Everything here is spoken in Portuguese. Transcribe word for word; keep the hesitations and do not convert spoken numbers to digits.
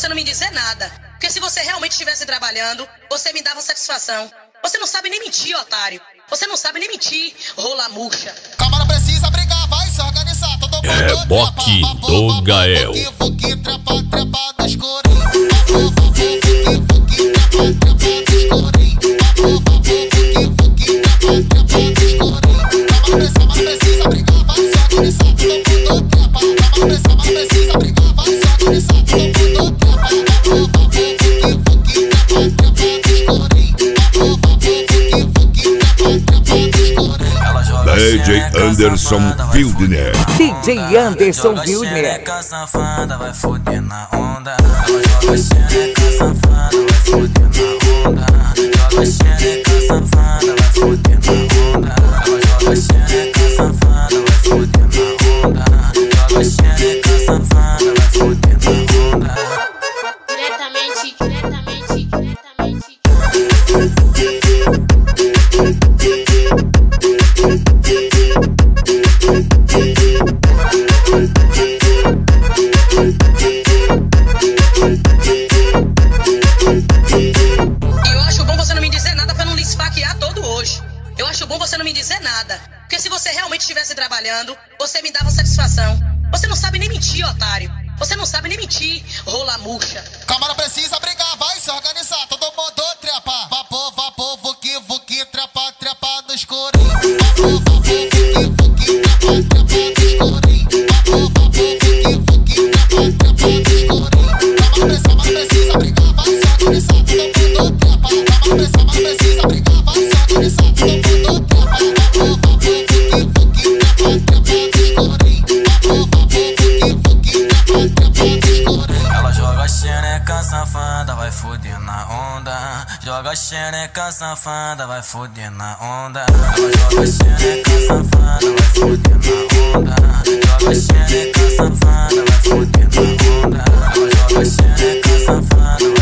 não me dizer nada. Porque se você realmente estivesse trabalhando, você me dava satisfação. Você não sabe nem mentir, otário. Você não sabe nem mentir, rola murcha. Calma, não precisa brigar, vai se organizar. Todo mundo É Boque do Gael. Fuki, trepa, trepa no escurinho. D J Anderson Wildner. D J Anderson Wildner. Joga safada, vai foder na onda. Ela joga xereca safada, vai foder na onda. Joga xereca safada, vai foder na onda. Ela joga xereca safada, vai foder na onda. Joga xereca safada, vai foder na onda. Diretamente, diretamente, diretamente. Eu acho bom você não me dizer nada. Porque se você realmente estivesse trabalhando, você me dava satisfação. Você não sabe nem mentir, otário. Você não sabe nem mentir, rola murcha. Calma, não precisa brigar, vai se organizar. Todo mundo trepa. Vapor, vapor, vuki, vuki, trepa, trepa no escurinho. Vapor, vapor, vuki, vuki, trepa, trepa no escurinho. Vapor, vapor, vuki, vuki, trepa, trepa no escurinho. Calma, não precisa brigar, vai se organizar. Todo mundo trepa. Calma, não precisa brigar, vai se organizar. Todo mundo safada, vai foder na onda. Joga xereca safada, vai foder na onda. Ela joga xereca safada, vai foder na onda. Joga xereca safada, vai foder na onda. Ela joga xereca safada, vai